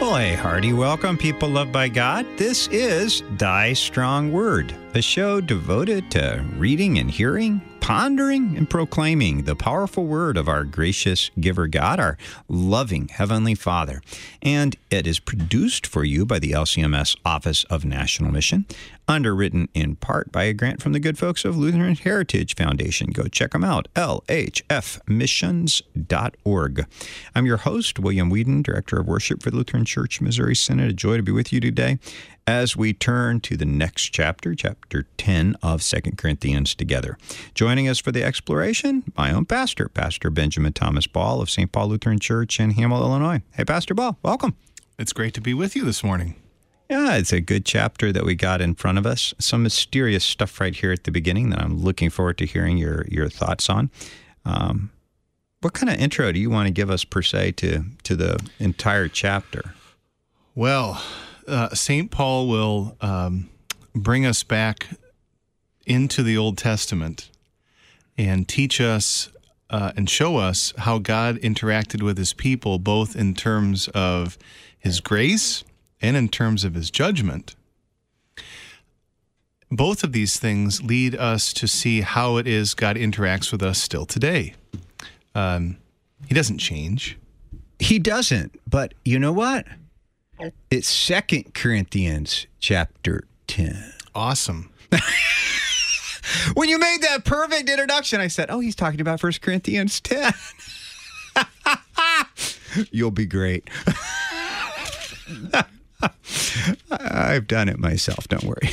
Well, a hearty welcome, people loved by God. This is Thy Strong Word, a show devoted to reading and hearing, pondering and proclaiming the powerful word of our gracious giver God, our loving Heavenly Father. And it is produced for you by the LCMS Office of National Mission, underwritten in part by a grant from the good folks of Lutheran Heritage Foundation. Go check them out, lhfmissions.org. I'm your host, William Whedon, Director of Worship for the Lutheran Church Missouri Synod. A joy to be with you today as we turn to the next chapter, chapter 10 of 2 Corinthians together. Joining us for the exploration, my own pastor, Pastor Benjamin Thomas Ball of St. Paul Lutheran Church in Hamel, Illinois. Hey, Pastor Ball, welcome. It's great to be with you this morning. Yeah, it's a good chapter that we got in front of us. Some mysterious stuff right here at the beginning that I'm looking forward to hearing your thoughts on. What kind of intro do you want to give us, per se, to the entire chapter? Well, St. Paul will bring us back into the Old Testament and teach us and show us how God interacted with his people, both in terms of his grace and in terms of his judgment. Both of these things lead us to see how it is God interacts with us still today. He doesn't change. He doesn't, but you know what? It's 2 Corinthians chapter 10. Awesome. When you made that perfect introduction, I said, oh, he's talking about 1 Corinthians 10. You'll be great. I've done it myself. Don't worry.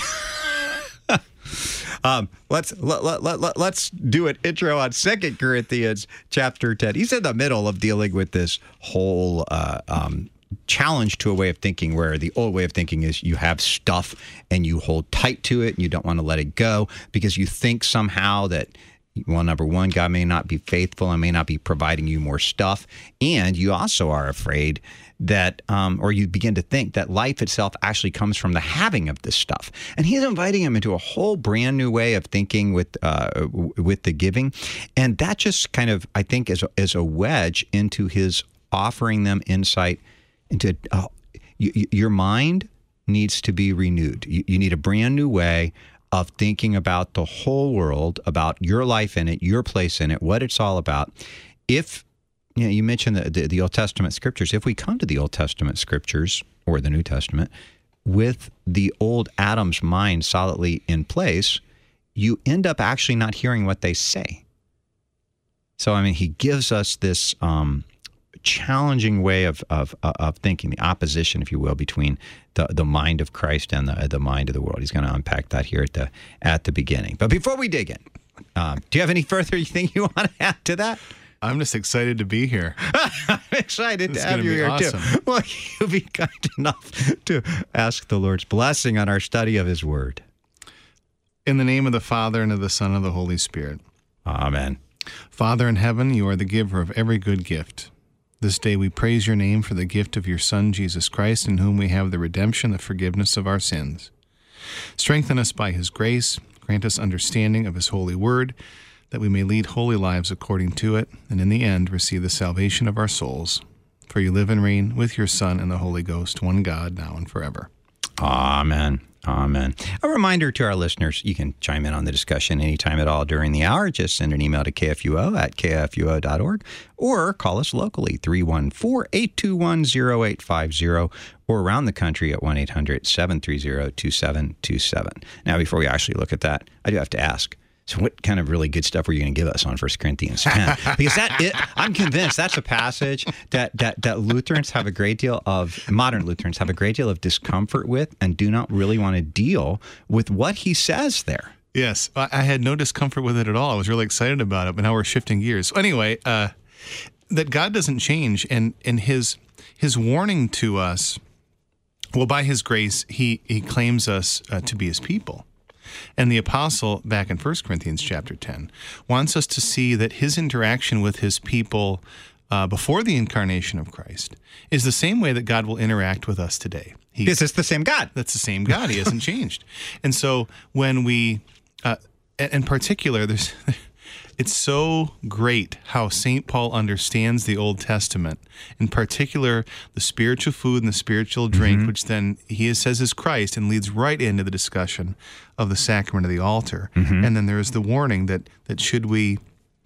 Let's do an intro on 2 Corinthians chapter 10. He's in the middle of dealing with this whole challenge to a way of thinking where the old way of thinking is you have stuff and you hold tight to it and you don't want to let it go because you think somehow that, well, number one, God may not be faithful and may not be providing you more stuff. And you also are afraid that, or you begin to think that life itself actually comes from the having of this stuff. And he's inviting him into a whole brand new way of thinking with the giving. And that just kind of, I think, is a wedge into his offering them insight into your mind needs to be renewed. You need a brand new way of thinking about the whole world, about your life in it, your place in it, what it's all about. If you mentioned the Old Testament scriptures, if we come to the Old Testament scriptures or the New Testament with the old Adam's mind solidly in place, you end up actually not hearing what they say. So, I mean, he gives us this challenging way of thinking, the opposition, if you will, between the mind of Christ and the mind of the world. He's going to unpack that here at the beginning. But before we dig in, do you have any further thing you want to add to that? I'm just excited to be here. I'm excited to have you here, awesome. too. Well, you'll be kind enough to ask the Lord's blessing on our study of his word. In the name of the Father, and of the Son, and of the Holy Spirit. Amen. Father in heaven, you are the giver of every good gift. This day we praise your name for the gift of your Son, Jesus Christ, in whom we have the redemption, the forgiveness of our sins. Strengthen us by his grace, grant us understanding of his holy word, that we may lead holy lives according to it, and in the end receive the salvation of our souls. For you live and reign with your Son and the Holy Ghost, one God, now and forever. Amen. Amen. A reminder to our listeners, you can chime in on the discussion anytime at all during the hour. Just send an email to kfuo@kfuo.org or call us locally, 314-821-0850, or around the country at 1-800-730-2727. Now, before we actually look at that, I do have to ask, so what kind of really good stuff were you going to give us on 1 Corinthians 10? Because I'm convinced that's a passage that Lutherans have a great deal of, modern Lutherans have a great deal of discomfort with and do not really want to deal with what he says there. Yes, I had no discomfort with it at all. I was really excited about it, but now we're shifting gears. So anyway, that God doesn't change, and his warning to us, well, by his grace, he claims us to be his people. And the apostle, back in 1 Corinthians chapter 10, wants us to see that his interaction with his people before the incarnation of Christ is the same way that God will interact with us today. This is the same God. That's the same God. He hasn't changed. And so when we, in particular, It's so great how St. Paul understands the Old Testament, in particular the spiritual food and the spiritual drink, which then he says is Christ, and leads right into the discussion of the sacrament of the altar. And then there's the warning that should we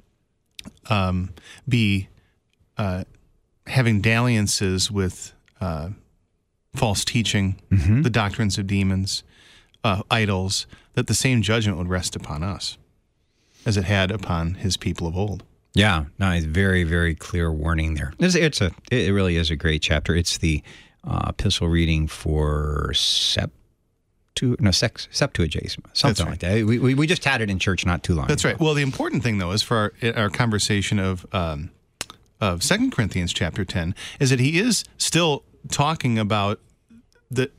be having dalliances with false teaching, the doctrines of demons, idols, that the same judgment would rest upon us as it had upon his people of old. Yeah, no, it's very, very clear warning there. It really is a great chapter. It's the epistle reading for Septuagesima, something like that. We just had it in church not too long ago. That's right. Well, the important thing, though, is for our conversation of 2 Corinthians chapter 10, is that he is still talking about the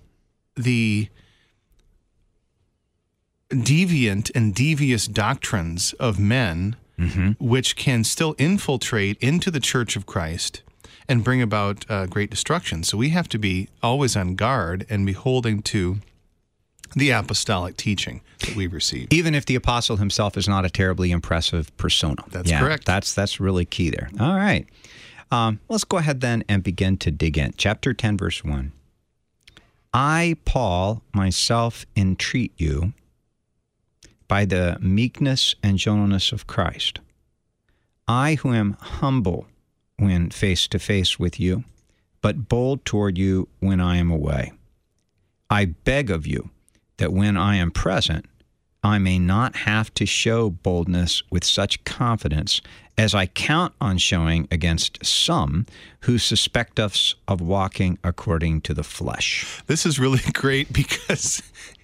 deviant and devious doctrines of men, which can still infiltrate into the Church of Christ and bring about great destruction. So we have to be always on guard and be holding to the apostolic teaching that we've received. Even if the apostle himself is not a terribly impressive persona. That's correct. That's really key there. All right. Let's go ahead then and begin to dig in. Chapter 10, verse 1. I, Paul, myself entreat you by the meekness and gentleness of Christ. I who am humble when face to face with you, but bold toward you when I am away. I beg of you that when I am present, I may not have to show boldness with such confidence as I count on showing against some who suspect us of walking according to the flesh. This is really great because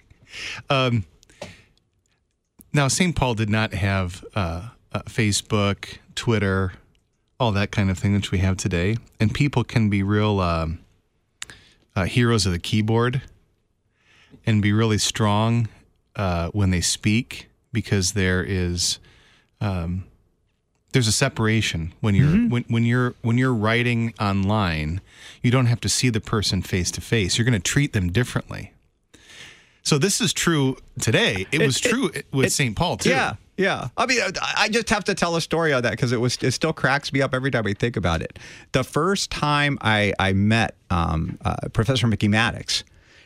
now St. Paul did not have Facebook, Twitter, all that kind of thing which we have today. And people can be real heroes of the keyboard and be really strong when they speak, because there's a separation when you're when you're writing online. You don't have to see the person face to face. You're going to treat them differently. So this is true today. It was true with St. Paul too. Yeah. I mean, I just have to tell a story on that because it still cracks me up every time I think about it. The first time I met Professor Mickey Maddox,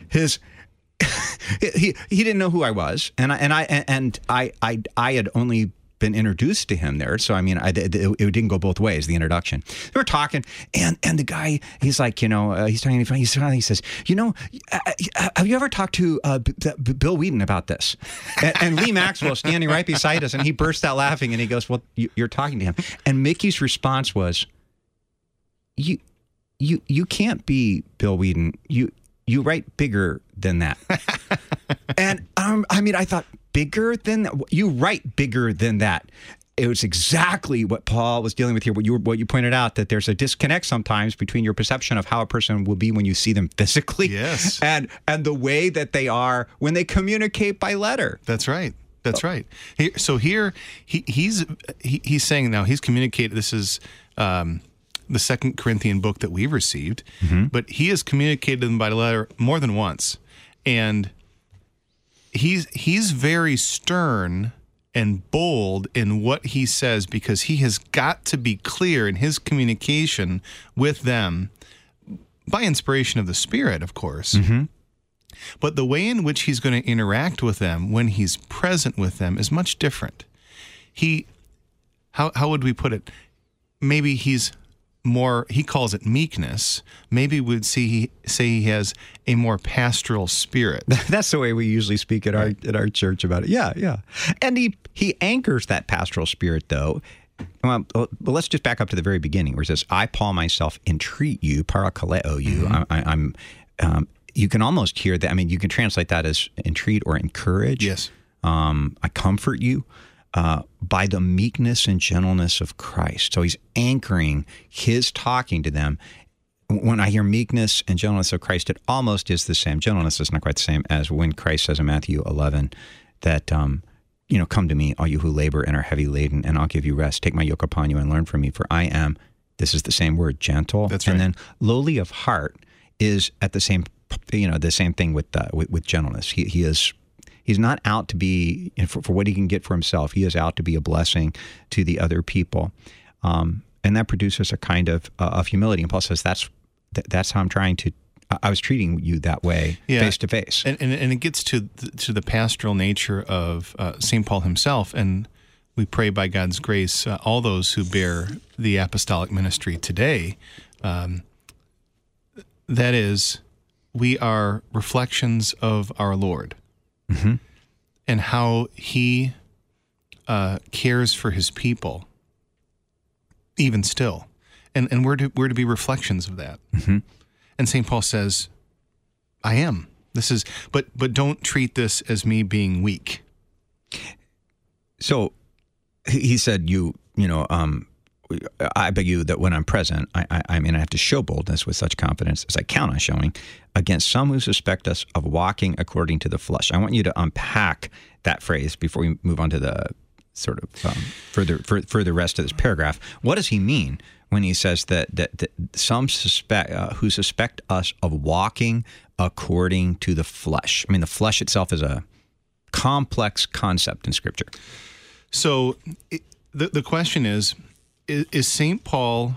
he didn't know who I was, and I had only been introduced to him there. So, I mean, it didn't go both ways, the introduction. We were talking, and the guy, he's like, he's talking, he says, have you ever talked to Bill Wheaton about this? And Lee Maxwell standing right beside us, and he burst out laughing, and he goes, well, you're talking to him. And Mickey's response was, you can't be Bill Wheaton. You write bigger than that. And I mean, I thought, bigger than that? You write bigger than that. It was exactly what Paul was dealing with here. What you pointed out, that there's a disconnect sometimes between your perception of how a person will be when you see them physically, yes, and the way that they are when they communicate by letter. That's right. That's right. So here he's saying now he's communicated. This is the 2 Corinthian book that we've received, but he has communicated them by letter more than once, and he's very stern and bold in what he says, because he has got to be clear in his communication with them by inspiration of the Spirit, of course. But the way in which he's going to interact with them when he's present with them is much different. How would we put it? Maybe he's more, he calls it meekness. Maybe we'd say he has a more pastoral spirit. That's the way we usually speak at our church about it. Yeah. And he anchors that pastoral spirit, though. Well, let's just back up to the very beginning, where it says, "I, Paul, myself, entreat you, parakaleo you." I'm you can almost hear that. I mean, you can translate that as entreat or encourage. Yes. I comfort you. By the meekness and gentleness of Christ. So he's anchoring his talking to them. When I hear meekness and gentleness of Christ, it almost is the same. Gentleness is not quite the same as when Christ says in Matthew 11 that, come to me, all you who labor and are heavy laden, and I'll give you rest. Take my yoke upon you and learn from me, for I am, this is the same word, gentle. That's right. And then lowly of heart is at the same, the same thing with gentleness. He He's not out to be for what he can get for himself. He is out to be a blessing to the other people. And that produces a kind of humility. And Paul says, that's how I'm trying to, I was treating you that way, face to face. And it gets to the pastoral nature of St. Paul himself. And we pray by God's grace, all those who bear the apostolic ministry today, that is, we are reflections of our Lord, mm-hmm. and how he cares for his people, even still. And we're to be reflections of that. Mm-hmm. And St. Paul says, I am. This is, but don't treat this as me being weak. So he said, I beg you that when I'm present, I have to show boldness with such confidence as I count on showing against some who suspect us of walking according to the flesh. I want you to unpack that phrase before we move on to the sort of for the rest of this paragraph. What does he mean when he says that some who suspect us of walking according to the flesh? I mean, the flesh itself is a complex concept in Scripture. So the question is St. Paul,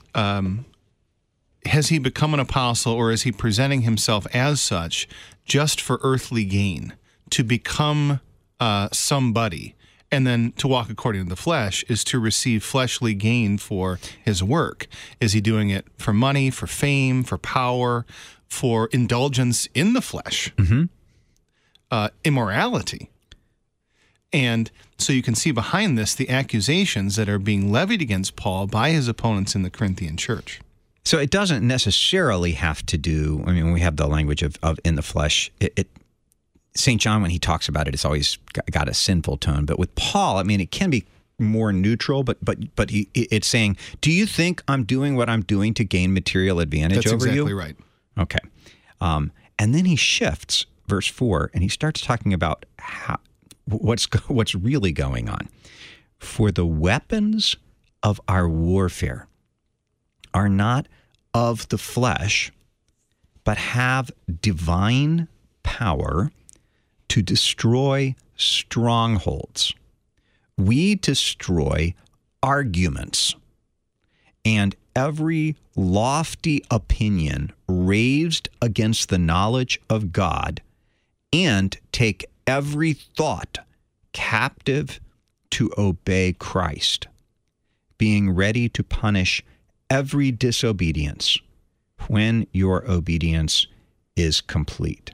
has he become an apostle, or is he presenting himself as such just for earthly gain, to become somebody, and then to walk according to the flesh is to receive fleshly gain for his work? Is he doing it for money, for fame, for power, for indulgence in the flesh, mm-hmm. Immorality? And so you can see behind this the accusations that are being levied against Paul by his opponents in the Corinthian church. So it doesn't necessarily have to do, I mean, when we have the language of in the flesh, St. John, when he talks about it, it's always got a sinful tone. But with Paul, I mean, it can be more neutral, but it's saying, do you think I'm doing what I'm doing to gain material advantage over you? That's exactly right. Okay. And then he shifts, verse 4, and he starts talking about what's really going on. For the weapons of our warfare are not of the flesh, but have divine power to destroy strongholds. We destroy arguments and every lofty opinion raised against the knowledge of God, and take every thought captive to obey Christ, being ready to punish every disobedience when your obedience is complete.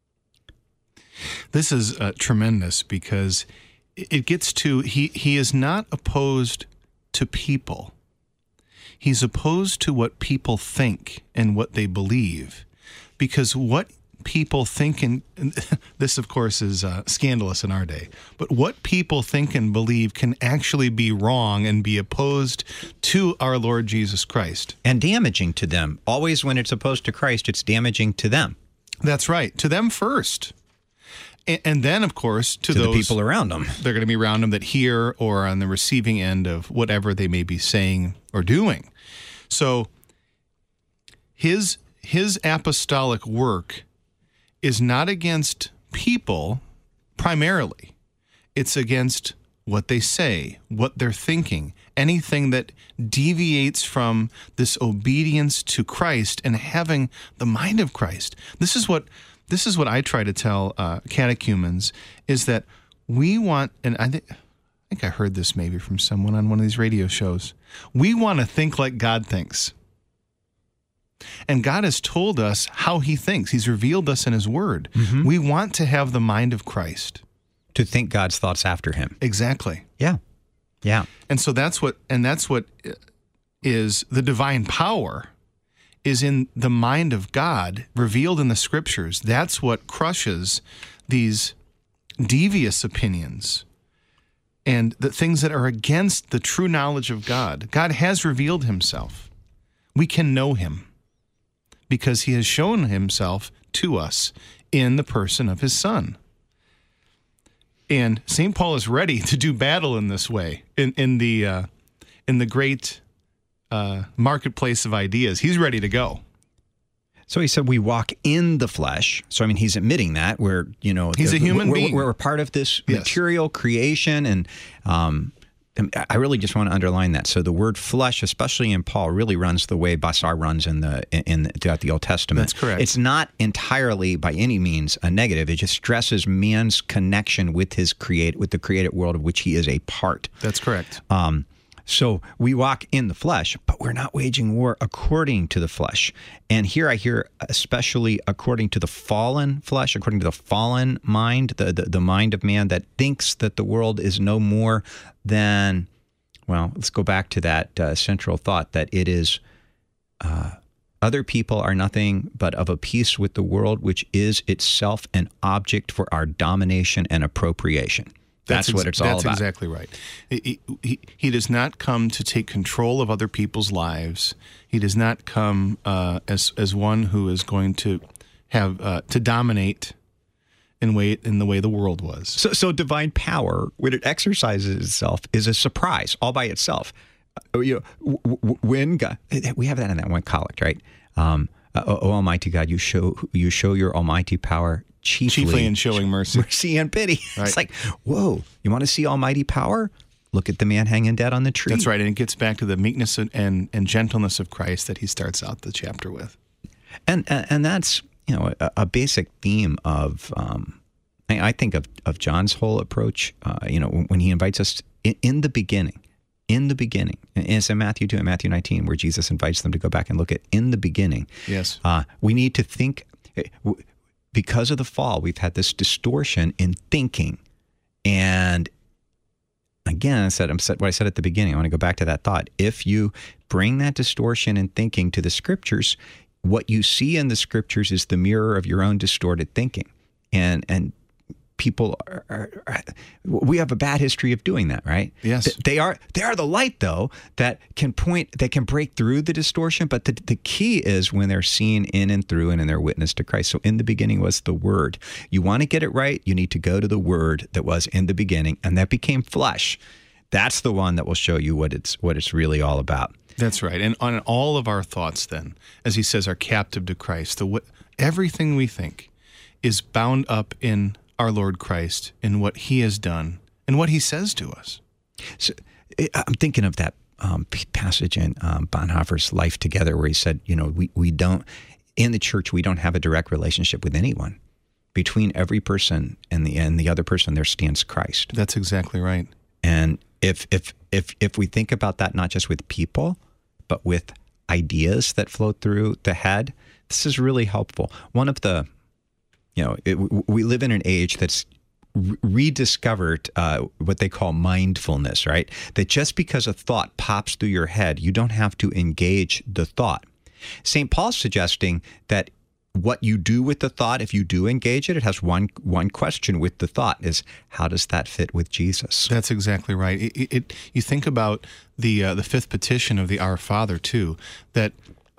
This is tremendous, because it gets to, he is not opposed to people. He's opposed to what people think and what they believe, because what people think, and this of course is scandalous in our day, but what people think and believe can actually be wrong and be opposed to our Lord Jesus Christ. And damaging to them. Always when it's opposed to Christ, it's damaging to them. That's right. To them first. And then, of course, to those, the people around them. They're going to be around them that hear or on the receiving end of whatever they may be saying or doing. So his apostolic work is not against people primarily. It's against what they say, what they're thinking, anything that deviates from this obedience to Christ and having the mind of Christ. This is what I try to tell catechumens, is that we want, and I think I heard this maybe from someone on one of these radio shows, we want to think like God thinks. And God has told us how he thinks. He's revealed us in his word. Mm-hmm. We want to have the mind of Christ. To think God's thoughts after him. Exactly. Yeah. Yeah. And so that's what is the divine power, is in the mind of God revealed in the scriptures. That's what crushes these devious opinions and the things that are against the true knowledge of God. God has revealed himself. We can know him because he has shown himself to us in the person of his Son. And St. Paul is ready to do battle in this way, in the great marketplace of ideas. He's ready to go. So he said we walk in the flesh. So, I mean, he's admitting that he's a human being. We're part of this material creation. And I really just want to underline that. So the word flesh, especially in Paul, really runs the way Basar runs throughout the Old Testament. That's correct. It's not entirely by any means a negative. It just stresses man's connection with with the created world of which he is a part. That's correct. So we walk in the flesh, but we're not waging war according to the flesh. And here I hear especially according to the fallen flesh, according to the fallen mind, the mind of man that thinks that the world is no more than, well, let's go back to that central thought that it is other people are nothing but of a piece with the world, which is itself an object for our domination and appropriation. That's what it's all about. That's exactly right. He does not come to take control of other people's lives. He does not come as one who is going to have to dominate in the way the world was. So divine power, when it exercises itself, is a surprise all by itself. When God, we have that in that one collect, right? O Almighty God, you show your almighty power. Chiefly in showing mercy. Mercy and pity. Right. It's like, whoa, you want to see almighty power? Look at the man hanging dead on the tree. That's right. And it gets back to the meekness and gentleness of Christ that he starts out the chapter with. And that's, a basic theme of, I think of John's whole approach, when he invites us in the beginning. And it's in Matthew 2 and Matthew 19 where Jesus invites them to go back and look at in the beginning. Yes. We need to think... Because of the fall, we've had this distortion in thinking. And again, what I said at the beginning, I want to go back to that thought. If you bring that distortion in thinking to the scriptures, what you see in the scriptures is the mirror of your own distorted thinking. And people we have a bad history of doing that, right? Yes. They are the light, though, that can break through the distortion. But the key is when they're seen in and through and in their witness to Christ. So in the beginning was the Word. You want to get it right, you need to go to the Word that was in the beginning, and that became flesh. That's the one that will show you what it's really all about. That's right. And on all of our thoughts then, as he says, are captive to Christ. Everything we think is bound up in our Lord Christ, in what he has done and what he says to us. So I'm thinking of that passage in Bonhoeffer's Life Together where he said, we don't, in the church, we don't have a direct relationship with anyone. Between every person and the other person, there stands Christ. That's exactly right. And if we think about that, not just with people, but with ideas that flow through the head, this is really helpful. One of the we live in an age that's rediscovered what they call mindfulness, right? That just because a thought pops through your head, you don't have to engage the thought. St. Paul's suggesting that what you do with the thought, if you do engage it has one question with the thought is, how does that fit with Jesus? That's exactly right. You think about the fifth petition of the Our Father, too, that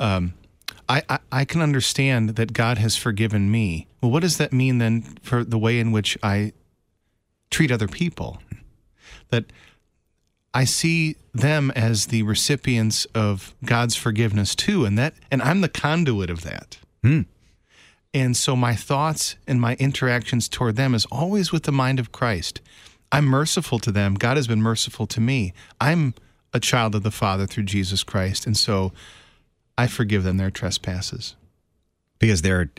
I can understand that God has forgiven me. Well, what does that mean then for the way in which I treat other people? That I see them as the recipients of God's forgiveness too, and I'm the conduit of that. And so my thoughts and my interactions toward them is always with the mind of Christ. I'm merciful to them. God has been merciful to me. I'm a child of the Father through Jesus Christ, and so I forgive them their trespasses. Because they're,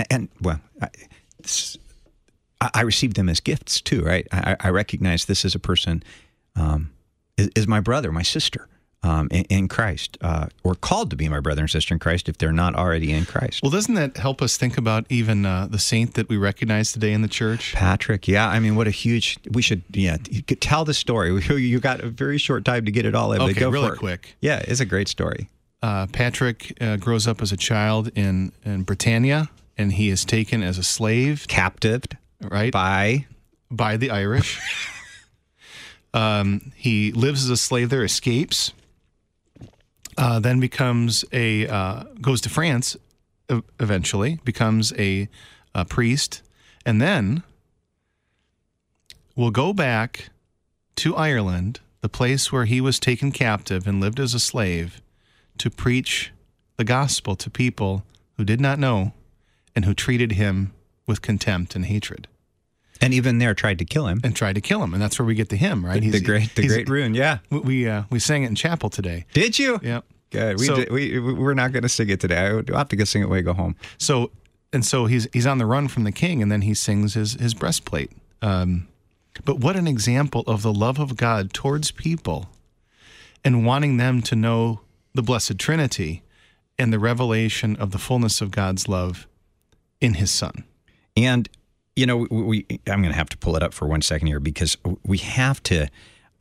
I receive them as gifts too, right? I recognize this is a person, is my brother, my sister in Christ, or called to be my brother and sister in Christ if they're not already in Christ. Well, doesn't that help us think about even the saint that we recognize today in the church? Patrick, yeah. I mean, what a huge, you could tell the story. You got a very short time to get it all in. Okay, but go really for it. Quick. Yeah, it's a great story. Patrick grows up as a child in Britannia, and he is taken as a slave. Captived. Right. By the Irish. He lives as a slave there, escapes, then goes to France eventually, becomes a priest, and then will go back to Ireland, the place where he was taken captive and lived as a slave, to preach the gospel to people who did not know and who treated him with contempt and hatred. And even there tried to kill him. And tried to kill him. And that's where we get the hymn, right? The great rune, yeah. We sang it in chapel today. Did you? Yeah. Good. We're not going to sing it today. I'll have to go sing it when we go home. So he's on the run from the king, and then he sings his breastplate. But what an example of the love of God towards people and wanting them to know the Blessed Trinity and the revelation of the fullness of God's love in his Son. And, I'm going to have to pull it up for 1 second here because we have to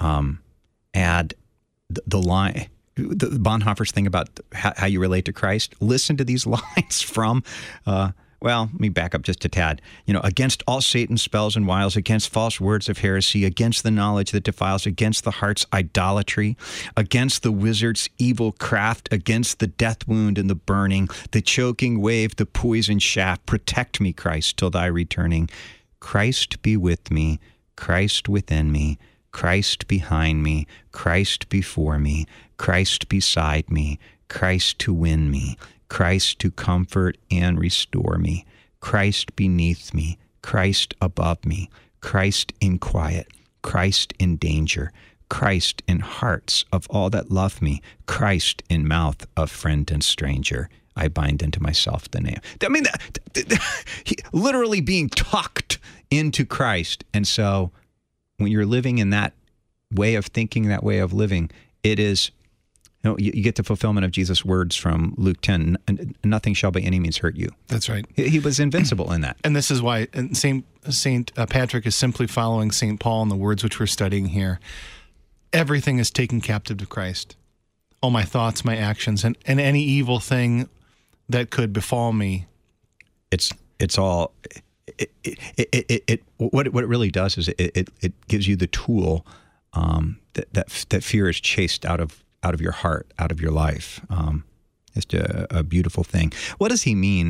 add the line, the Bonhoeffer's thing about how you relate to Christ. Listen to these lines from, let me back up just a tad. Against all Satan's spells and wiles, against false words of heresy, against the knowledge that defiles, against the heart's idolatry, against the wizard's evil craft, against the death wound and the burning, the choking wave, the poison shaft, protect me, Christ, till thy returning. Christ be with me, Christ within me, Christ behind me, Christ before me, Christ beside me, Christ to win me, Christ to comfort and restore me, Christ beneath me, Christ above me, Christ in quiet, Christ in danger, Christ in hearts of all that love me, Christ in mouth of friend and stranger. I bind into myself the name. I mean, literally being tucked into Christ. And so when you're living in that way of thinking, that way of living, it is... You get the fulfillment of Jesus' words from Luke 10, nothing shall by any means hurt you. That's right. He was invincible in that. And this is why Saint Patrick is simply following Saint Paul in the words which we're studying here. Everything is taken captive to Christ. All my thoughts, my actions, and any evil thing that could befall me. It's all... What it really does is it gives you the tool that fear is chased out of your heart, out of your life. It's a beautiful thing. What does he mean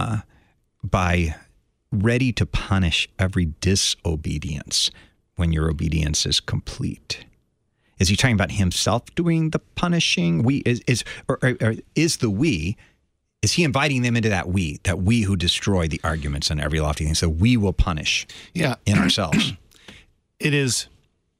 by ready to punish every disobedience when your obedience is complete? Is he talking about himself doing the punishing? Is he inviting them into that we who destroy the arguments and every lofty thing? So we will punish in ourselves. It is...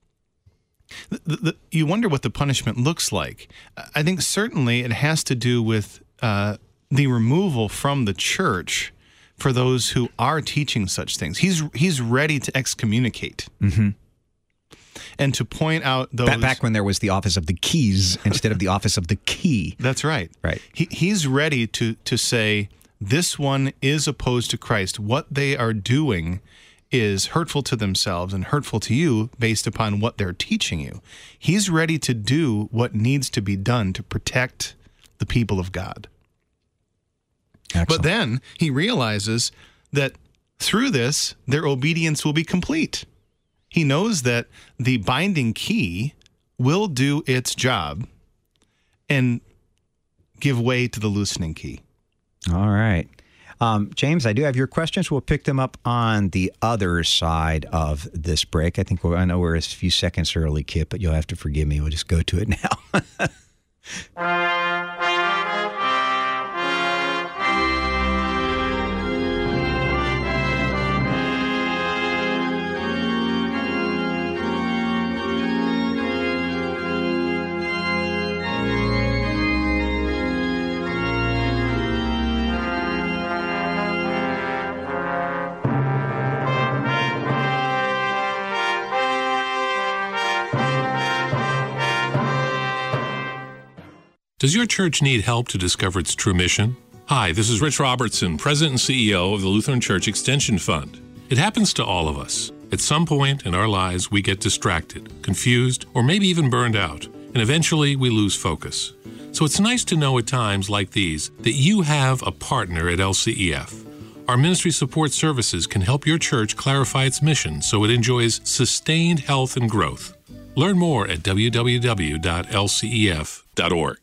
you wonder what the punishment looks like. I think certainly it has to do with the removal from the church for those who are teaching such things. He's ready to excommunicate and to point out those... Back when there was the office of the keys instead of the office of the key. That's right. Right. He's ready to say, this one is opposed to Christ. What they are doing is hurtful to themselves and hurtful to you based upon what they're teaching you. He's ready to do what needs to be done to protect the people of God. Excellent. But then he realizes that through this, their obedience will be complete. He knows that the binding key will do its job and give way to the loosening key. All right. James, I do have your questions. We'll pick them up on the other side of this break. I know we're a few seconds early, Kip, but you'll have to forgive me. We'll just go to it now. Does your church need help to discover its true mission? Hi, this is Rich Robertson, President and CEO of the Lutheran Church Extension Fund. It happens to all of us. At some point in our lives, we get distracted, confused, or maybe even burned out, and eventually we lose focus. So it's nice to know at times like these that you have a partner at LCEF. Our ministry support services can help your church clarify its mission so it enjoys sustained health and growth. Learn more at www.lcef.org.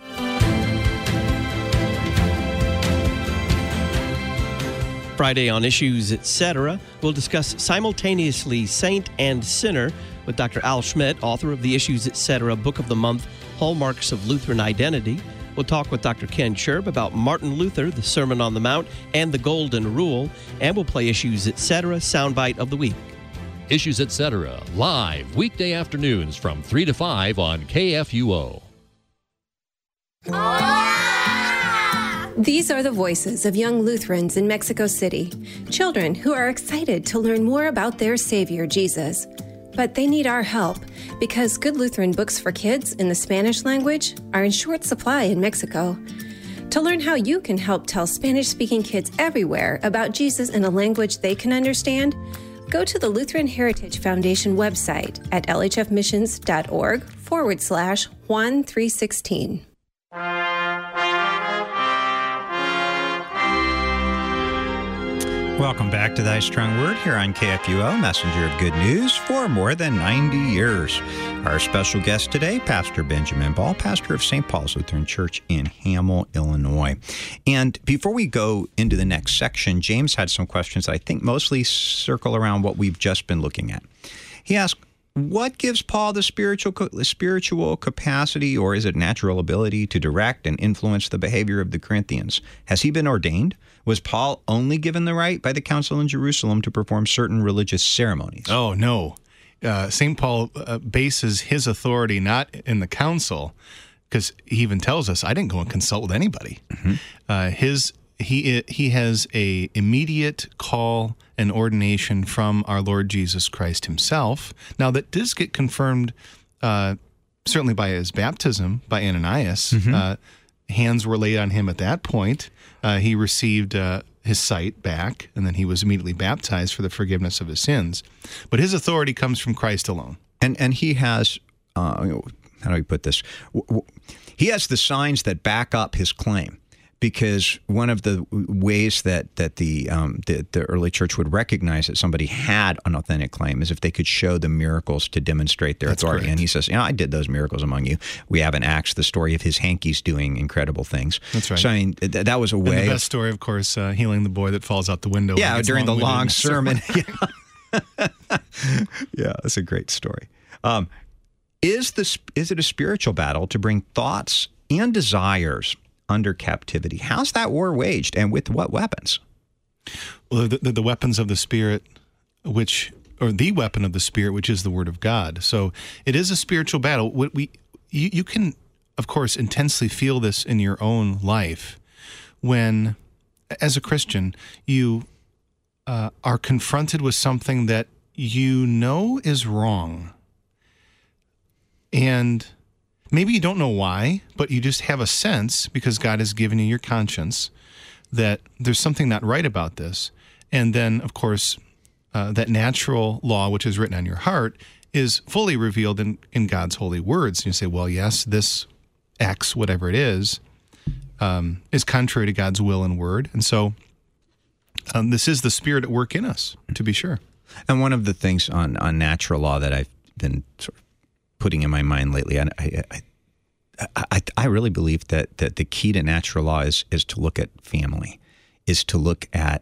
Friday on Issues, Etc., we'll discuss simultaneously Saint and Sinner with Dr. Al Schmidt, author of the Issues, Etc. Book of the Month, Hallmarks of Lutheran Identity. We'll talk with Dr. Ken Scherb about Martin Luther, the Sermon on the Mount, and the Golden Rule. And we'll play Issues Etc. Soundbite of the Week. Issues Etc. live weekday afternoons from 3 to 5 on KFUO. These are the voices of young Lutherans in Mexico City, children who are excited to learn more about their Savior, Jesus. But they need our help because good Lutheran books for kids in the Spanish language are in short supply in Mexico. To learn how you can help tell Spanish-speaking kids everywhere about Jesus in a language they can understand, go to the Lutheran Heritage Foundation website at lhfmissions.org/Juan 316. Welcome back to Thy Strong Word here on KFUO, messenger of good news for more than 90 years. Our special guest today, Pastor Benjamin Ball, pastor of St. Paul's Lutheran Church in Hamel, Illinois. And before we go into the next section, James had some questions that I think mostly circle around what we've just been looking at. He asked, what gives Paul the spiritual capacity, or is it natural ability, to direct and influence the behavior of the Corinthians? Has he been ordained? Was Paul only given the right by the council in Jerusalem to perform certain religious ceremonies? Oh, no. St. Paul bases his authority not in the council, because he even tells us, I didn't go and consult with anybody. He has a immediate call and ordination from our Lord Jesus Christ himself. Now, that does get confirmed certainly by his baptism, by Ananias. Hands were laid on him at that point. He received his sight back, and then he was immediately baptized for the forgiveness of his sins. But his authority comes from Christ alone. And he has, how do we put this? He has the signs that back up his claim. Because one of the ways that the early church would recognize that somebody had an authentic claim is if they could show the miracles to demonstrate their authority. Correct. And he says, I did those miracles among you. We have in Acts the story of his hankies doing incredible things. That's right. So I mean, that was a way. And the best story, of course, healing the boy that falls out the window. Yeah, during the long sermon. Yeah, that's a great story. Is it a spiritual battle to bring thoughts and desires under captivity? How's that war waged, and with what weapons? Well, the weapons of the Spirit, the weapon of the Spirit, which is the Word of God. So it is a spiritual battle. You can, of course, intensely feel this in your own life when, as a Christian, you are confronted with something that you know is wrong. And maybe you don't know why, but you just have a sense, because God has given you your conscience, that there's something not right about this. And then, of course, that natural law, which is written on your heart, is fully revealed in God's holy words. And you say, well, yes, this X, whatever it is contrary to God's will and word. And so this is the Spirit at work in us, to be sure. And one of the things on natural law that I've been sort of putting in my mind lately, I really believe that the key to natural law is to look at family, is to look at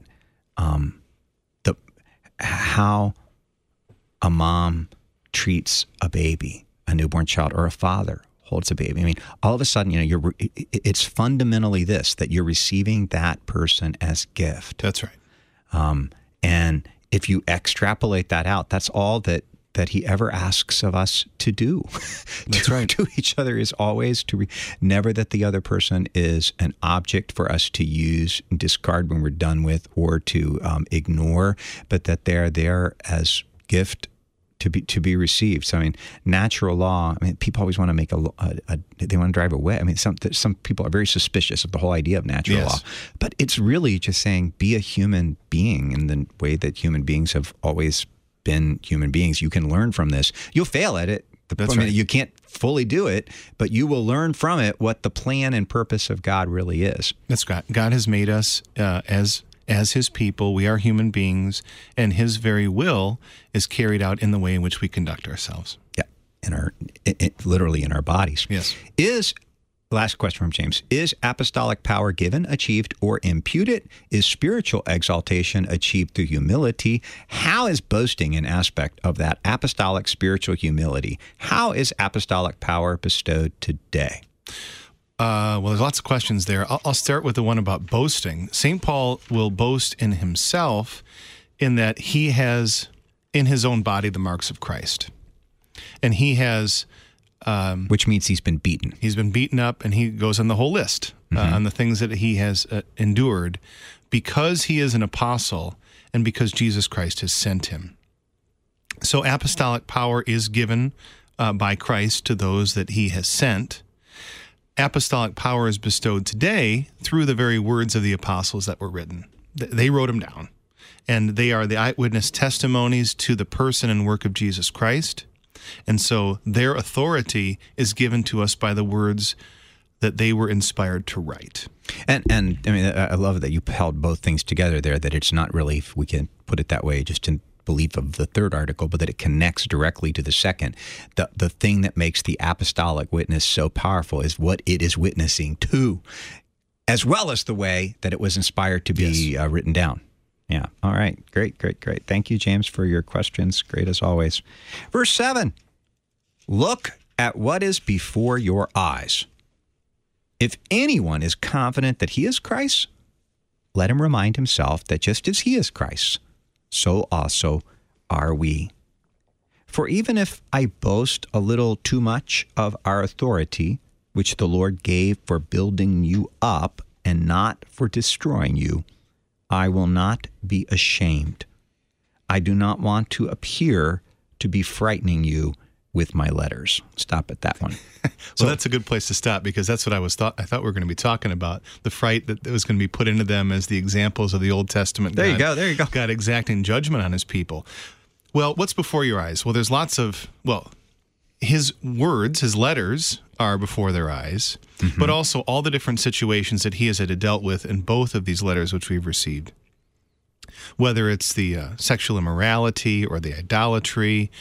how a mom treats a baby, a newborn child, or a father holds a baby. I mean, all of a sudden, it's fundamentally this, that you're receiving that person as gift. That's right. And if you extrapolate that out, that's all that he ever asks of us to do. That's right. To each other is always never that the other person is an object for us to use and discard when we're done with, or to ignore, but that they're there as gift to be received. So I mean, natural law. I mean, people always want to make they want to drive away. I mean, some people are very suspicious of the whole idea of natural law, but it's really just saying be a human being in the way that human beings have always been human beings. You can learn from this. You'll fail at it. That's right. You can't fully do it, but you will learn from it what the plan and purpose of God really is. That's God. God has made us as His people. We are human beings, and His very will is carried out in the way in which we conduct ourselves. Yeah, literally in our bodies. Yes. Last question from James. Is apostolic power given, achieved, or imputed? Is spiritual exaltation achieved through humility? How is boasting an aspect of that apostolic spiritual humility? How is apostolic power bestowed today? Well, there's lots of questions there. I'll start with the one about boasting. St. Paul will boast in himself in that he has in his own body the marks of Christ. And he has... which means he's been beaten. He's been beaten up, and he goes on the whole list on the things that he has endured because he is an apostle and because Jesus Christ has sent him. So apostolic power is given by Christ to those that he has sent. Apostolic power is bestowed today through the very words of the apostles that were written. They wrote them down, and they are the eyewitness testimonies to the person and work of Jesus Christ. And so their authority is given to us by the words that they were inspired to write. And I mean, I love that you held both things together there, that it's not really, if we can put it that way, just in belief of the third article, but that it connects directly to the second. The thing that makes the apostolic witness so powerful is what it is witnessing to, as well as the way that it was inspired to be written down. Yeah. All right. Great. Thank you, James, for your questions. Great as always. Verse 7, look at what is before your eyes. If anyone is confident that he is Christ, let him remind himself that just as he is Christ, so also are we. For even if I boast a little too much of our authority, which the Lord gave for building you up and not for destroying you, I will not be ashamed. I do not want to appear to be frightening you with my letters. Stop at that one. So that's a good place to stop, because that's what I thought we were going to be talking about, the fright that was going to be put into them as the examples of the Old Testament. There you go. God exacting judgment on his people. Well, what's before your eyes? Well, there's lots of, his words, his letters are before their eyes, but also all the different situations that he has had to dealt with in both of these letters which we've received. Whether it's the sexual immorality or the idolatry,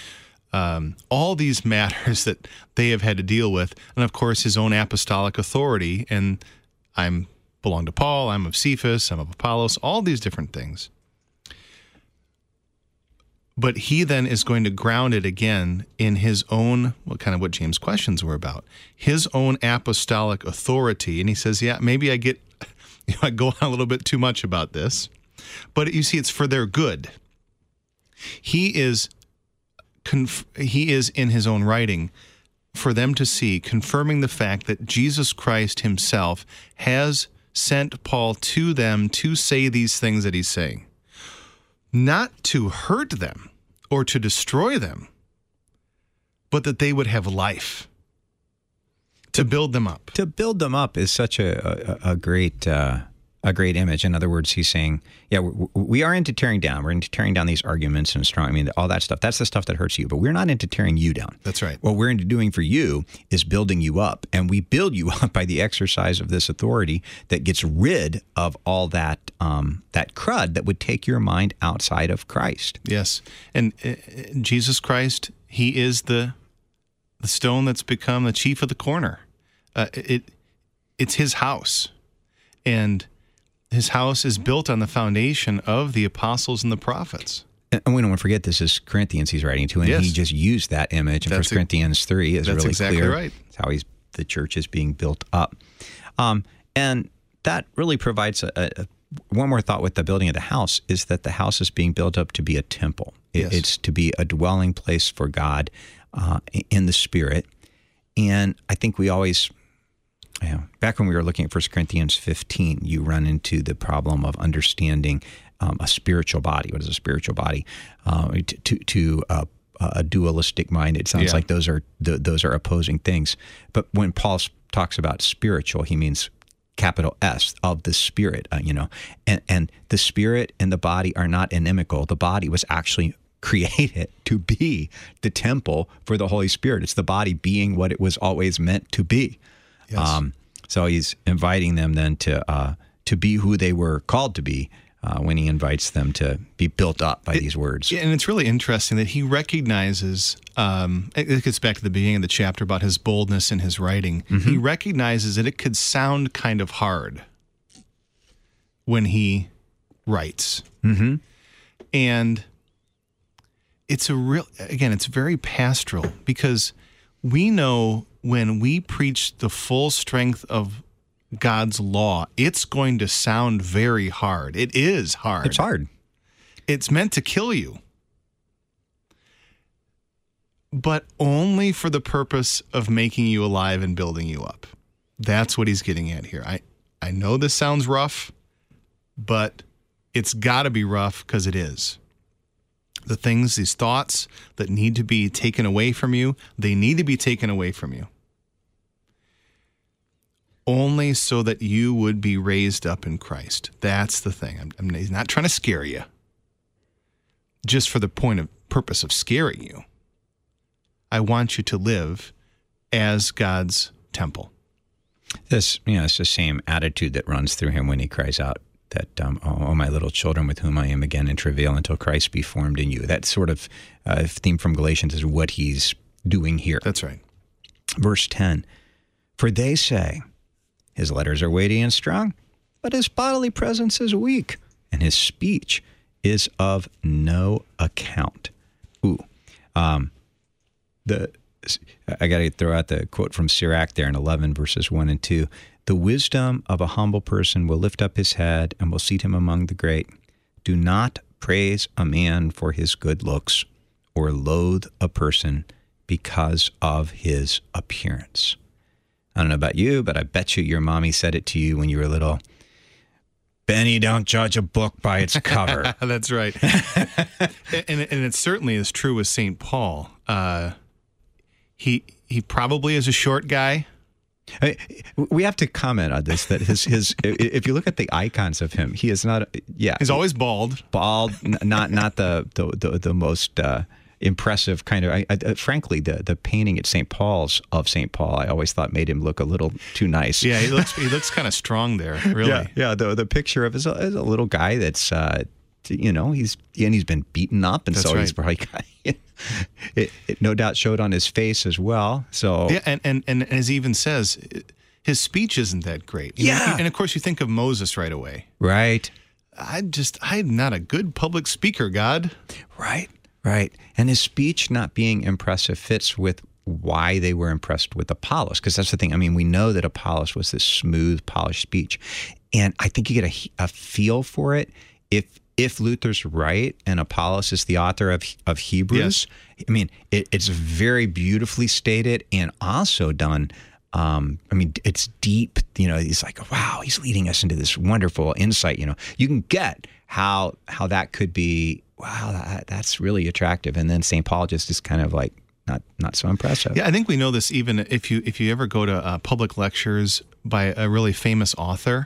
all these matters that they have had to deal with, and of course his own apostolic authority, and I belong to Paul, I'm of Cephas, I'm of Apollos, all these different things. But he then is going to ground it again in his own, kind of what James' questions were about, his own apostolic authority. And he says, maybe I go on a little bit too much about this, but you see, it's for their good. He is in his own writing for them to see, confirming the fact that Jesus Christ himself has sent Paul to them to say these things that he's saying. Not to hurt them or to destroy them, but that they would have life, to build them up. To build them up is such a great image. In other words, he's saying, we are into tearing down. We're into tearing down these arguments and all that stuff. That's the stuff that hurts you, but we're not into tearing you down. That's right. What we're into doing for you is building you up, and we build you up by the exercise of this authority that gets rid of all that crud that would take your mind outside of Christ. Yes, and Jesus Christ, he is the stone that's become the chief of the corner. It's his house, and his house is built on the foundation of the apostles and the prophets. And we don't want to forget, this is Corinthians he's writing to, and he just used that image in 1 Corinthians 3 is really exactly clear. Right. It's how the church is being built up. And that really provides one more thought with the building of the house, is that the house is being built up to be a temple. It's to be a dwelling place for God in the Spirit. And I think we always... back when we were looking at 1 Corinthians 15, you run into the problem of understanding a spiritual body. What is a spiritual body? To a dualistic mind, it sounds like those are opposing things. But when Paul talks about spiritual, he means capital S, of the Spirit. And the Spirit and the body are not inimical. The body was actually created to be the temple for the Holy Spirit. It's the body being what it was always meant to be. Yes. So he's inviting them then to be who they were called to be when he invites them to be built up by these words. And it's really interesting that he recognizes, it gets back to the beginning of the chapter about his boldness in his writing. He recognizes that it could sound kind of hard when he writes. And it's it's very pastoral, because we know when we preach the full strength of God's law, it's going to sound very hard. It is hard. It's hard. It's meant to kill you. But only for the purpose of making you alive and building you up. That's what he's getting at here. I know this sounds rough, but it's got to be rough because it is. The things, these thoughts that need to be taken away from you, they need to be taken away from you. Only so that you would be raised up in Christ. That's the thing. He's not trying to scare you. Just for the purpose of scaring you. I want you to live as God's temple. It's the same attitude that runs through him when he cries out that, oh, my little children with whom I am again in travail until Christ be formed in you. That sort of theme from Galatians is what he's doing here. That's right. Verse 10, for they say, his letters are weighty and strong, but his bodily presence is weak, and his speech is of no account. I got to throw out the quote from Sirach there in 11, verses 1 and 2. The wisdom of a humble person will lift up his head and will seat him among the great. Do not praise a man for his good looks or loathe a person because of his appearance. I don't know about you, but I bet you your mommy said it to you when you were little. Benny, don't judge a book by its cover. That's right. and it certainly is true with St. Paul. He probably is a short guy. We have to comment on this, that his if you look at the icons of him, he is not, he's always bald. Bald, not the most impressive kind of, frankly, the painting at St. Paul's of St. Paul, I always thought made him look a little too nice. Yeah, he looks kind of strong there, really. Yeah, the picture of is a little guy that's, he's been beaten up, and that's so right. he's probably it no doubt showed on his face as well. So yeah, and as he even says, his speech isn't that great. And of course you think of Moses right away. Right. I'm not a good public speaker, God. Right. And his speech not being impressive fits with why they were impressed with Apollos, because that's the thing. I mean, we know that Apollos was this smooth, polished speech, and I think you get a feel for it if Luther's right and Apollos is the author of Hebrews. Yes. I mean, it's very beautifully stated and also done. It's deep. He's like, wow, he's leading us into this wonderful insight. You can get how that could be. Wow, that's really attractive. And then St. Paul just is kind of like not so impressive. Yeah, I think we know this even if you ever go to public lectures by a really famous author.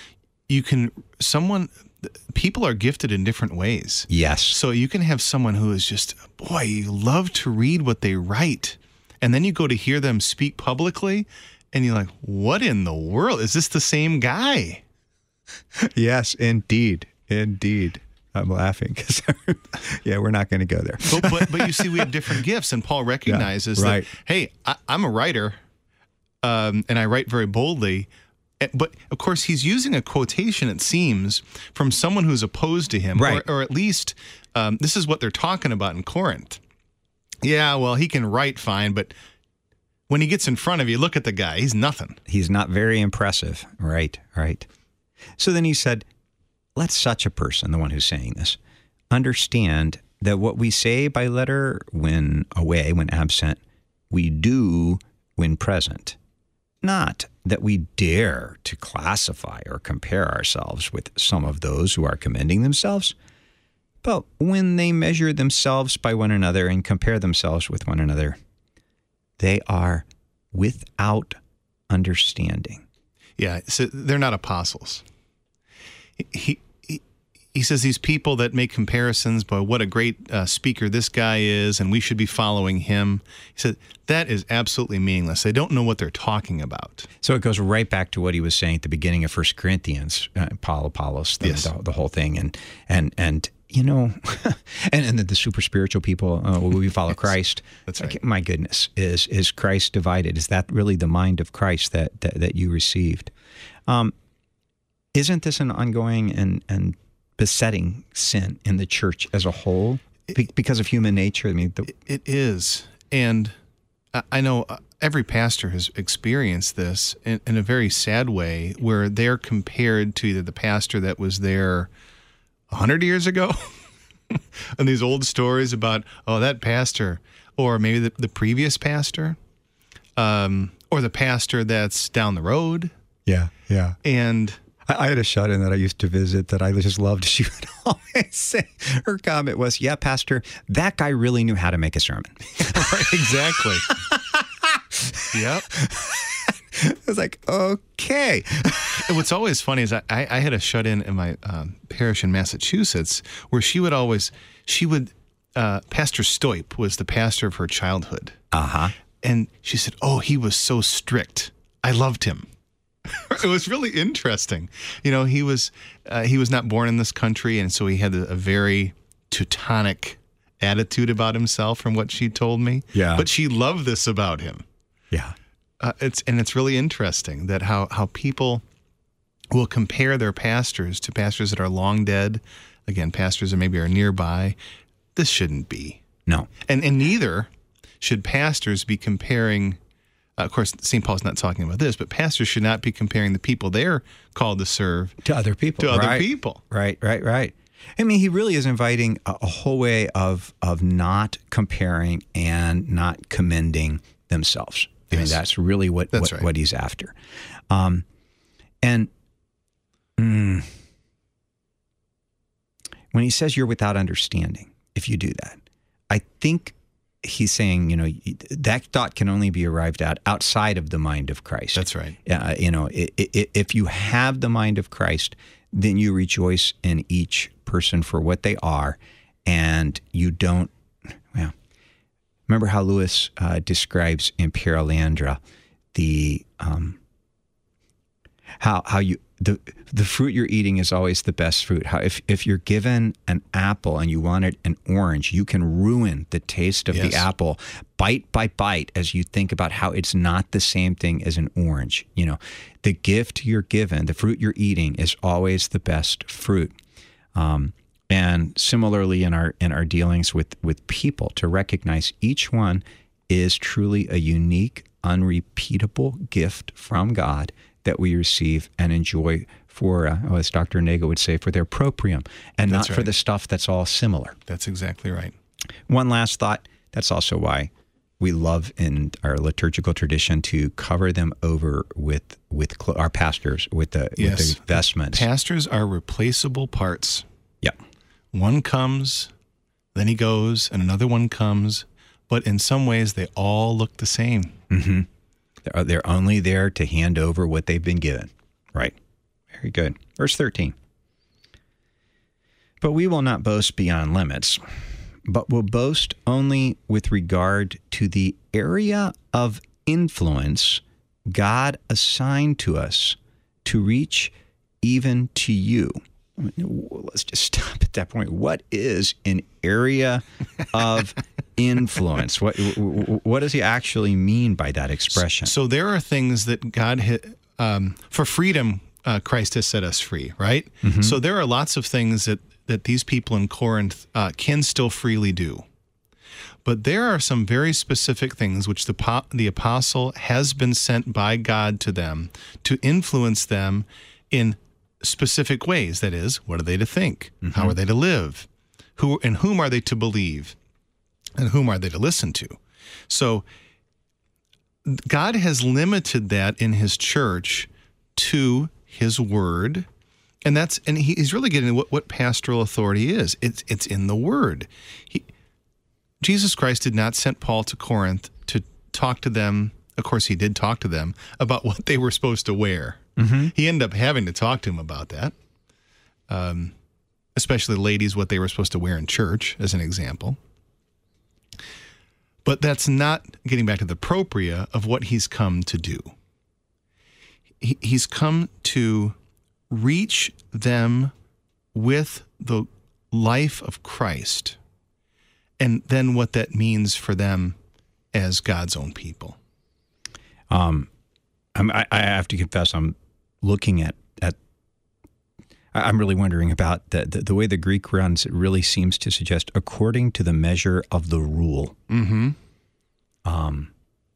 People are gifted in different ways. Yes. So you can have someone who is just, boy, you love to read what they write. And then you go to hear them speak publicly, and you're like, what in the world? Is this the same guy? Yes, indeed. I'm laughing because, we're not going to go there. But you see, we have different gifts, and Paul recognizes that, hey, I'm a writer, and I write very boldly. But, of course, he's using a quotation, it seems, from someone who's opposed to him. Right. Or at least this is what they're talking about in Corinth. Yeah, well, he can write fine, but when he gets in front of you, look at the guy. He's nothing. He's not very impressive. Right. So then he said, let such a person, the one who's saying this, understand that what we say by letter when away, when absent, we do when present. Not that we dare to classify or compare ourselves with some of those who are commending themselves, but when they measure themselves by one another and compare themselves with one another, they are without understanding. Yeah, so they're not apostles. He says these people that make comparisons, but what a great speaker this guy is, and we should be following him. He said that is absolutely meaningless. They don't know what they're talking about. So it goes right back to what he was saying at the beginning of 1 Corinthians, Paul, Apollos, the whole thing, and and then the super spiritual people. We follow Christ. That's right. My goodness, is Christ divided? Is that really the mind of Christ that you received? Isn't this an ongoing and besetting sin in the church as a whole because of human nature? I mean, it is. And I know every pastor has experienced this in a very sad way, where they're compared to either the pastor that was there 100 years ago, and these old stories about, that pastor, or maybe the previous pastor, or the pastor that's down the road. Yeah. And I had a shut-in that I used to visit that I just loved. She would always say, her comment was, "Yeah, Pastor, that guy really knew how to make a sermon." Right, exactly. Yep. I was like, okay. And what's always funny is I had a shut-in in my parish in Massachusetts where Pastor Stoip was the pastor of her childhood. Uh-huh. And she said, he was so strict. I loved him. It was really interesting. He was not born in this country, and so he had a very Teutonic attitude about himself from what she told me. Yeah. But she loved this about him. Yeah. It's really interesting that how people will compare their pastors to pastors that are long dead. Again, pastors that maybe are nearby. This shouldn't be. No. And neither should pastors be comparing. Of course, St. Paul's not talking about this, but pastors should not be comparing the people they're called to serve to other people. Right. I mean, he really is inviting a whole way of not comparing and not commending themselves. I mean, that's really what he's after. When he says you're without understanding, if you do that, I think he's saying, that thought can only be arrived at outside of the mind of Christ. That's right. If you have the mind of Christ, then you rejoice in each person for what they are, and you don't. Well, remember how Lewis describes in Perelandra the the fruit you're eating is always the best fruit. How if you're given an apple and you wanted an orange, you can ruin the taste of the apple bite by bite as you think about how it's not the same thing as an orange. The gift you're given, the fruit you're eating, is always the best fruit. And similarly in our dealings with people, to recognize each one is truly a unique, unrepeatable gift from God that we receive and enjoy for, as Dr. Nagel would say, for their proprium, and not for the stuff that's all similar. That's exactly right. One last thought. That's also why we love in our liturgical tradition to cover them over with our pastors, with the vestments. Pastors are replaceable parts. Yeah. One comes, then he goes, and another one comes, but in some ways they all look the same. Mm-hmm. They're only there to hand over what they've been given. Right. Very good. Verse 13. But we will not boast beyond limits, but will boast only with regard to the area of influence God assigned to us to reach even to you. Let's just stop at that point. What is an area of influence? What does he actually mean by that expression? So there are things that God for freedom, Christ has set us free, right? Mm-hmm. So there are lots of things that these people in Corinth can still freely do. But there are some very specific things which the apostle has been sent by God to them to influence them in specific ways. That is, what are they to think? Mm-hmm. How are they to live? Whom are they to believe? And whom are they to listen to? So God has limited that in his church to his word. And he's really getting what pastoral authority is. It's in the word. Jesus Christ did not send Paul to Corinth to talk to them. Of course, he did talk to them about what they were supposed to wear. Mm-hmm. He ended up having to talk to them about that, especially ladies, what they were supposed to wear in church, as an example. But that's not getting back to the propria of what he's come to do. He's come to reach them with the life of Christ, and then what that means for them as God's own people. I have to confess, I'm looking at I'm really wondering about the way the Greek runs. It really seems to suggest according to the measure of the rule. Mm-hmm.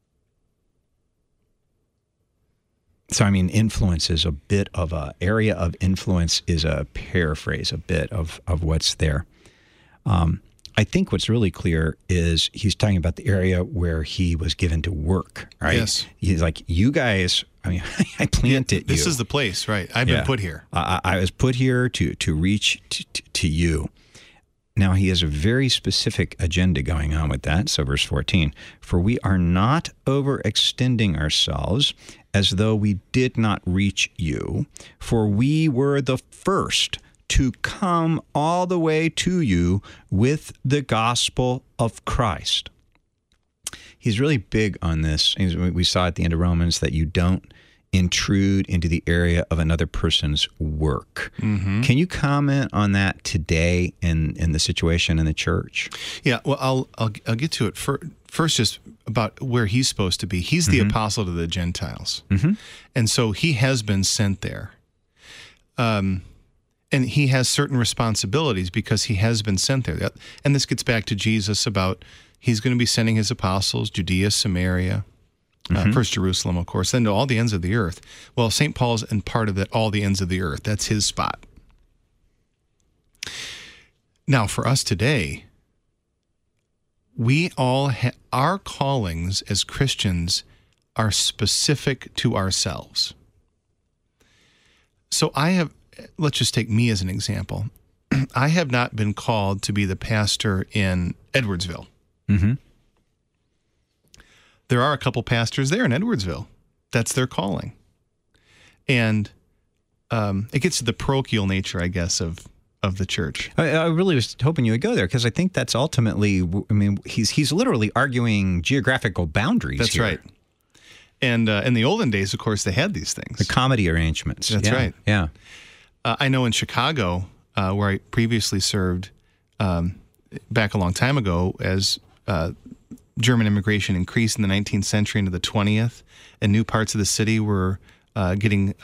So, I mean, influence is a bit of area of influence is a paraphrase, a bit of what's there. I think what's really clear is he's talking about the area where he was given to work, right? Yes. He's like, you guys, I mean, I planted you. This is the place, right? I've been put here. I was put here to reach to you. Now, he has a very specific agenda going on with that. So verse 14, for we are not overextending ourselves as though we did not reach you, for we were the first to come all the way to you with the gospel of Christ. He's really big on this. We saw at the end of Romans that you don't intrude into the area of another person's work. Mm-hmm. Can you comment on that today in the situation in the church? Yeah, well, I'll get to it first, just about where he's supposed to be. He's the apostle to the Gentiles, and so he has been sent there. And he has certain responsibilities because he has been sent there. And this gets back to Jesus about he's going to be sending his apostles, Judea, Samaria, first Jerusalem, of course, then to all the ends of the earth. Well, St. Paul's in part of that, all the ends of the earth. That's his spot. Now, for us today, we all our callings as Christians are specific to ourselves. So let's just take me as an example. I have not been called to be the pastor in Edwardsville. Mm-hmm. There are a couple pastors there in Edwardsville. That's their calling. And it gets to the parochial nature, I guess, of the church. I really was hoping you would go there because I think that's ultimately, I mean, he's literally arguing geographical boundaries. That's here. right. And in the olden days, of course, they had these things. The comedy arrangements. That's right. Yeah. I know in Chicago, where I previously served back a long time ago, as German immigration increased in the 19th century into the 20th, and new parts of the city were getting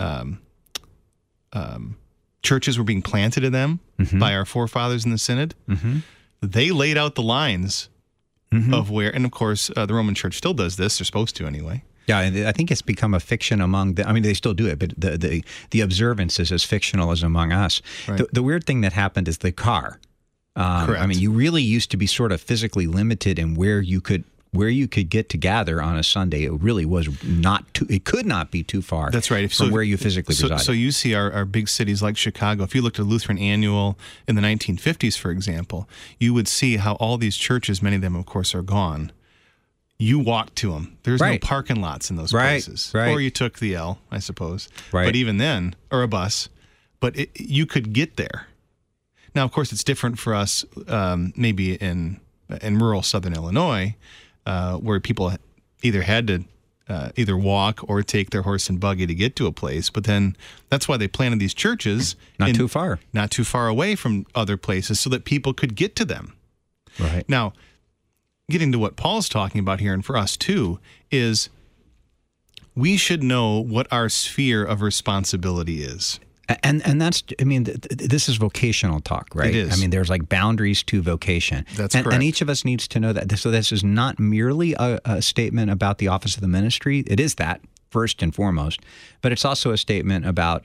churches were being planted in them by our forefathers in the Synod. Mm-hmm. They laid out the lines of where, and of course, the Roman Church still does this. They're supposed to anyway. Yeah, I think it's become a fiction among I mean, they still do it, but the observance is as fictional as among us. Right. The weird thing that happened is the car. Correct. I mean, you really used to be sort of physically limited in where you could get to gather on a Sunday. It really was it could not be too far. That's right. From where you physically resided. So you see our big cities like Chicago. If you looked at Lutheran Annual in the 1950s, for example, you would see how all these churches, many of them, of course, are gone. You walked to them. There's no parking lots in those places. Right. Or you took the L, I suppose. Right. But even then, or a bus, but you could get there. Now, of course, it's different for us maybe in rural southern Illinois, where people either had to either walk or take their horse and buggy to get to a place. But then that's why they planted these churches. Not too far. Not too far away from other places so that people could get to them. Right. Now, getting to what Paul's talking about here, and for us too, is we should know what our sphere of responsibility is. And that's, I mean, this is vocational talk, right? It is. I mean, there's like boundaries to vocation. That's correct. And each of us needs to know that. So this is not merely a statement about the office of the ministry. It is that, first and foremost. But it's also a statement about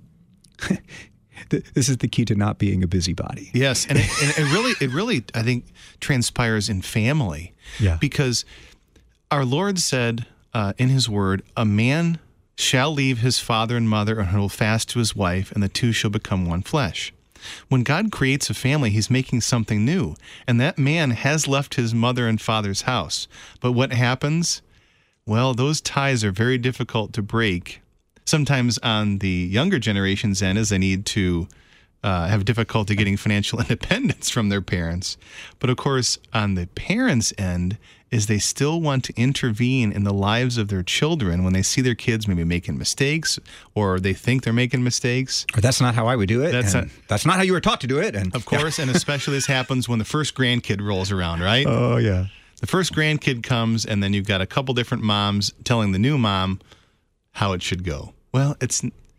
this is the key to not being a busybody. Yes, and it really, I think, transpires in family. Yeah. Because our Lord said in His Word, a man shall leave his father and mother and hold fast to his wife, and the two shall become one flesh. When God creates a family, He's making something new, and that man has left his mother and father's house. But what happens? Well, those ties are very difficult to break. Sometimes on the younger generation's end, as they need to have difficulty getting financial independence from their parents. But of course, on the parents' end, is they still want to intervene in the lives of their children when they see their kids maybe making mistakes, or they think they're making mistakes. Or that's not how I would do it. That's not how you were taught to do it. And of course, and especially this happens when the first grandkid rolls around, right? Oh, yeah. The first grandkid comes, and then you've got a couple different moms telling the new mom how it should go. Well,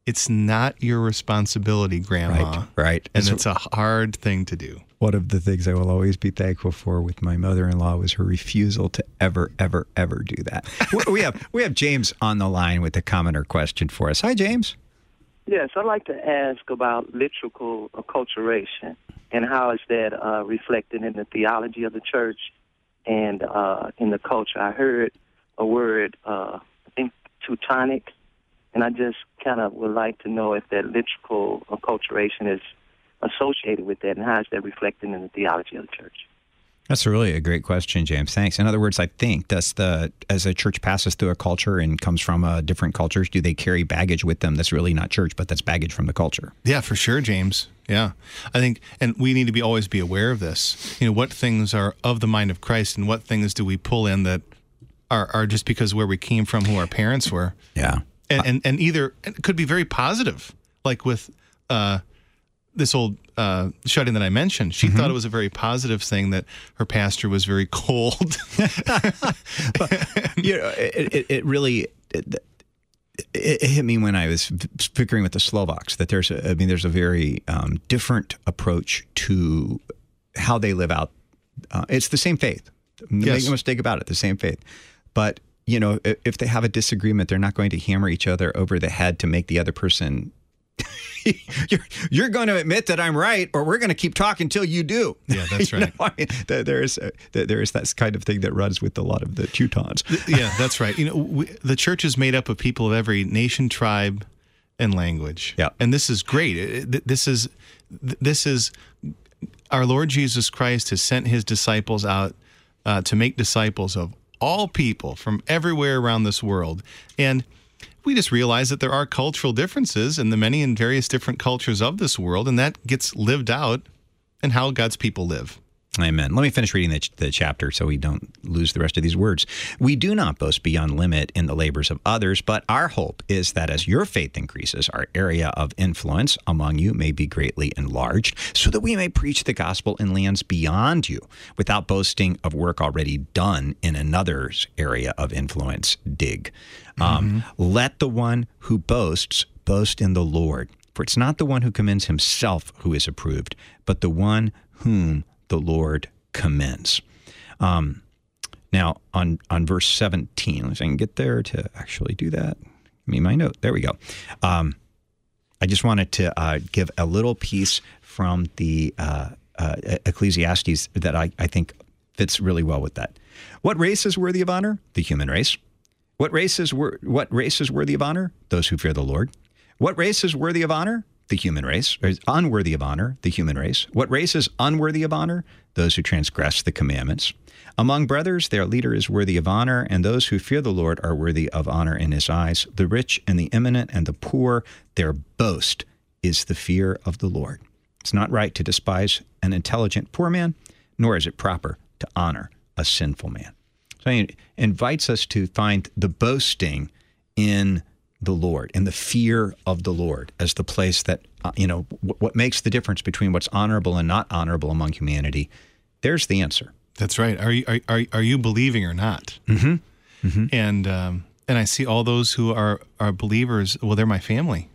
it's not your responsibility, Grandma. Right. And it's a hard thing to do. One of the things I will always be thankful for with my mother-in-law was her refusal to ever, ever, ever do that. We have James on the line with a comment or question for us. Hi, James. Yes, I'd like to ask about liturgical acculturation and how is that reflected in the theology of the church and in the culture. I heard a word, I think Teutonic, and I just kind of would like to know if that liturgical acculturation is associated with that, and how is that reflected in the theology of the church? That's really a great question, James. Thanks. In other words, I think as a church passes through a culture and comes from different cultures, do they carry baggage with them that's really not church, but that's baggage from the culture? Yeah, for sure, James. Yeah. I think, and we need to always be aware of this. What things are of the mind of Christ, and what things do we pull in that are just because where we came from, who our parents were. Yeah. And either it could be very positive, like with this old shut-in that I mentioned. She thought it was a very positive thing that her pastor was very cold. It really it hit me when I was figuring with the Slovaks that there's a very different approach to how they live out. It's the same faith. Make no mistake about it, the same faith. But if they have a disagreement, they're not going to hammer each other over the head to make the other person. You're going to admit that I'm right, or we're going to keep talking until you do. Yeah, that's right. There is that kind of thing that runs with a lot of the Teutons. Yeah, that's right. The church is made up of people of every nation, tribe, and language. Yeah, and this is great. This is our Lord Jesus Christ has sent his disciples out to make disciples of all people from everywhere around this world, and we just realize that there are cultural differences in the many and various different cultures of this world, and that gets lived out in how God's people live. Amen. Let me finish reading the chapter so we don't lose the rest of these words. We do not boast beyond limit in the labors of others, but our hope is that as your faith increases, our area of influence among you may be greatly enlarged, so that we may preach the gospel in lands beyond you, without boasting of work already done in another's area of influence. Dig. Let the one who boasts boast in the Lord, for it's not the one who commends himself who is approved, but the one whom the Lord commends. Now, on verse 17, if I can get there to actually do that. Give me my note. There we go. I just wanted to give a little piece from the Ecclesiastes that I think fits really well with that. What race is worthy of honor? The human race. What race is worthy of honor? Those who fear the Lord. What race is worthy of honor? The human race. Or unworthy of honor? The human race. What race is unworthy of honor? Those who transgress the commandments. Among brothers, their leader is worthy of honor, and those who fear the Lord are worthy of honor in his eyes. The rich and the eminent and the poor, their boast is the fear of the Lord. It's not right to despise an intelligent poor man, nor is it proper to honor a sinful man. So it invites us to find the boasting in the Lord and the fear of the Lord as the place that, what makes the difference between what's honorable and not honorable among humanity. There's the answer. That's right. Are you believing or not? Mm-hmm. Mm-hmm. And I see all those who are believers. Well, they're my family.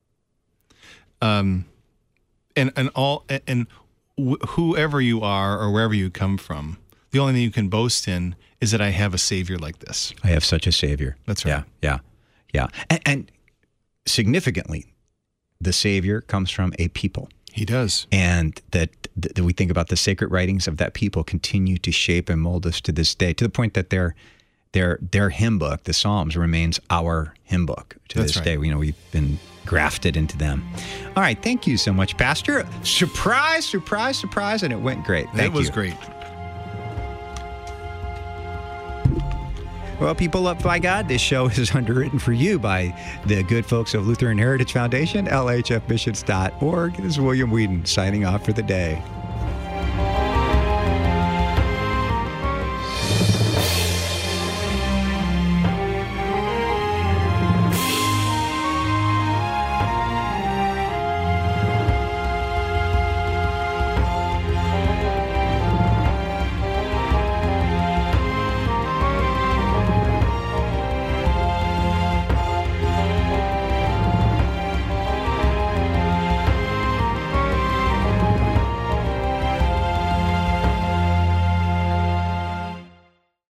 Whoever you are or wherever you come from, the only thing you can boast in is that I have a Savior like this. I have such a Savior. That's right. Yeah. And significantly, the Savior comes from a people. He does. And that we think about the sacred writings of that people continue to shape and mold us to this day, to the point that their hymn book, the Psalms, remains our hymn book to this day. We've been grafted into them. All right. Thank you so much, Pastor. Surprise, and it went great. Thank you. It was great. Well, people loved by God, this show is underwritten for you by the good folks of Lutheran Heritage Foundation, lhfmissions.org. This is William Whedon signing off for the day.